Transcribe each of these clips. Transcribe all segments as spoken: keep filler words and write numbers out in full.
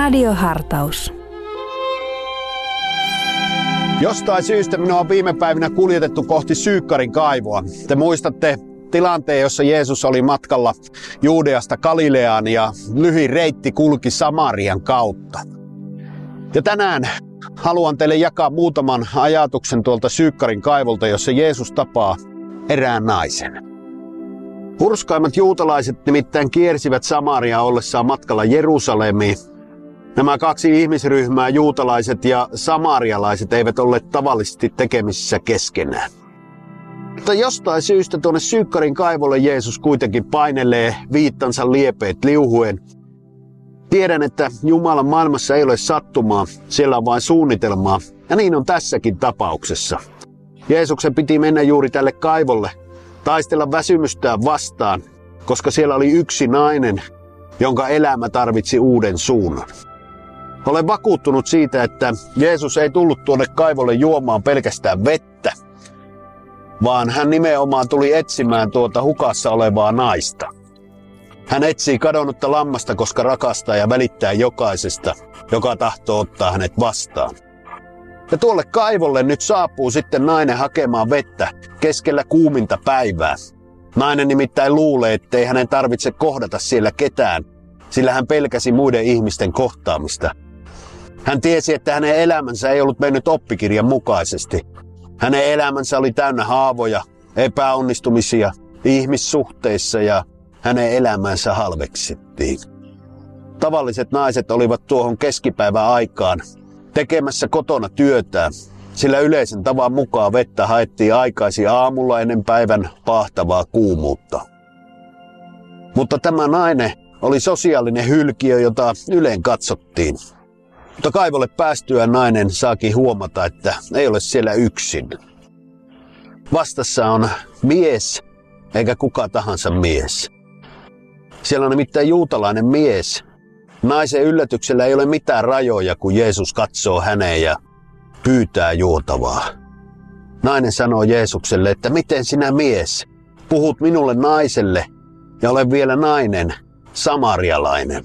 Radiohartaus. Jostain syystä minua on viime päivinä kuljetettu kohti Syykkarin kaivoa. Te muistatte tilanteen, jossa Jeesus oli matkalla Juudeasta Galileaan ja lyhin reitti kulki Samarian kautta. Ja tänään haluan teille jakaa muutaman ajatuksen tuolta Syykkarin kaivolta, jossa Jeesus tapaa erään naisen. Hurskaimmat juutalaiset nimittäin kiersivät Samariaa ollessaan matkalla Jerusalemiin. Nämä kaksi ihmisryhmää, juutalaiset ja samarialaiset, eivät olleet tavallisesti tekemisissä keskenään. Mutta jostain syystä tuonne Syykkarin kaivolle Jeesus kuitenkin painelee viittansa liepeet liuhuen. Tiedän, että Jumalan maailmassa ei ole sattumaa, siellä on vain suunnitelmaa, ja niin on tässäkin tapauksessa. Jeesuksen piti mennä juuri tälle kaivolle, taistella väsymystään vastaan, koska siellä oli yksi nainen, jonka elämä tarvitsi uuden suunnan. Olen vakuuttunut siitä, että Jeesus ei tullut tuonne kaivolle juomaan pelkästään vettä, vaan hän nimenomaan tuli etsimään tuota hukassa olevaa naista. Hän etsii kadonnutta lammasta, koska rakastaa ja välittää jokaisesta, joka tahtoo ottaa hänet vastaan. Ja tuolle kaivolle nyt saapuu sitten nainen hakemaan vettä keskellä kuuminta päivää. Nainen nimittäin luulee, ettei hänen tarvitse kohdata siellä ketään, sillä hän pelkäsi muiden ihmisten kohtaamista. Hän tiesi, että hänen elämänsä ei ollut mennyt oppikirjan mukaisesti. Hänen elämänsä oli täynnä haavoja, epäonnistumisia ihmissuhteissa ja hänen elämänsä halveksittiin. Tavalliset naiset olivat tuohon keskipäivän aikaan tekemässä kotona työtään, sillä yleisen tavan mukaan vettä haettiin aikaisin aamulla ennen päivän paahtavaa kuumuutta. Mutta tämä nainen oli sosiaalinen hylkiö, jota yleen katsottiin. Mutta kaivolle päästyään nainen saakin huomata, että ei ole siellä yksin. Vastassa on mies, eikä kuka tahansa mies. Siellä on nimittäin juutalainen mies. Naisen yllätyksellä ei ole mitään rajoja, kun Jeesus katsoo häneen ja pyytää juotavaa. Nainen sanoo Jeesukselle, että miten sinä mies puhut minulle naiselle ja olen vielä nainen, samarialainen.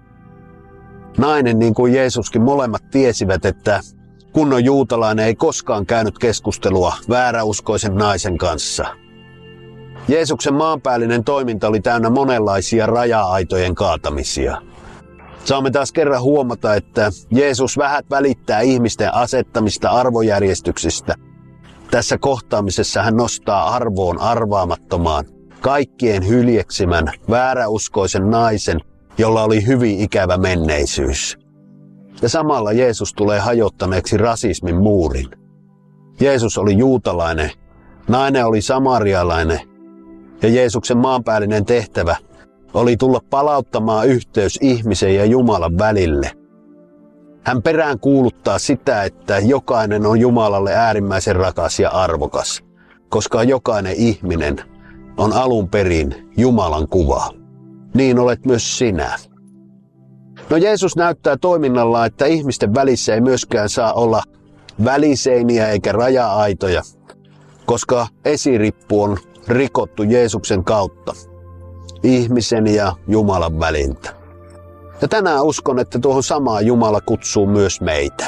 Nainen, niin kuin Jeesuskin, molemmat tiesivät, että kunnon juutalainen ei koskaan käynyt keskustelua vääräuskoisen naisen kanssa. Jeesuksen maanpäällinen toiminta oli täynnä monenlaisia raja-aitojen kaatamisia. Saamme taas kerran huomata, että Jeesus vähät välittää ihmisten asettamista arvojärjestyksistä. Tässä kohtaamisessa hän nostaa arvoon arvaamattomaan, kaikkien hyljeksimän, vääräuskoisen naisen, jolla oli hyvin ikävä menneisyys. Ja samalla Jeesus tulee hajottaneeksi rasismin muurin. Jeesus oli juutalainen, nainen oli samarialainen, ja Jeesuksen maanpäällinen tehtävä oli tulla palauttamaan yhteys ihmisen ja Jumalan välille. Hän perään kuuluttaa sitä, että jokainen on Jumalalle äärimmäisen rakas ja arvokas, koska jokainen ihminen on alun perin Jumalan kuva. Niin olet myös sinä. No Jeesus näyttää toiminnalla, että ihmisten välissä ei myöskään saa olla väliseiniä eikä raja-aitoja, koska esirippu on rikottu Jeesuksen kautta, ihmisen ja Jumalan väliltä. Ja tänään uskon, että tuohon samaan Jumala kutsuu myös meitä.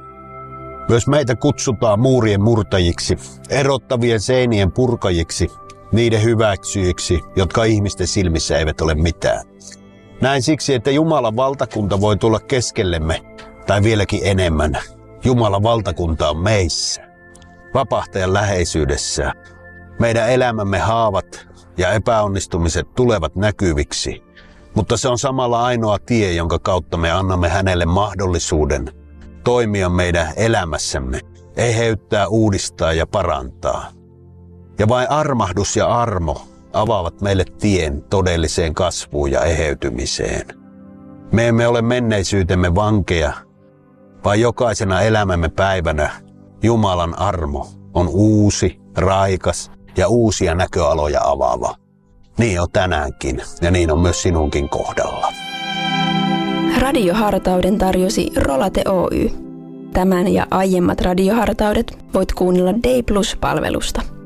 Myös meitä kutsutaan muurien murtajiksi, erottavien seinien purkajiksi, niiden hyväksyjiksi, jotka ihmisten silmissä eivät ole mitään. Näin siksi, että Jumalan valtakunta voi tulla keskellemme, tai vieläkin enemmän. Jumalan valtakunta on meissä, vapahtajan läheisyydessä. Meidän elämämme haavat ja epäonnistumiset tulevat näkyviksi, mutta se on samalla ainoa tie, jonka kautta me annamme hänelle mahdollisuuden toimia meidän elämässämme, eheyttää, uudistaa ja parantaa. Ja vain armahdus ja armo avaavat meille tien todelliseen kasvuun ja eheytymiseen. Me emme ole menneisyytemme vankeja, vaan jokaisena elämämme päivänä Jumalan armo on uusi, raikas ja uusia näköaloja avaava. Niin on tänäänkin ja niin on myös sinunkin kohdalla. Radiohartauden tarjosi Rolate Oy. Tämän ja aiemmat radiohartaudet voit kuunnella Day Plus-palvelusta.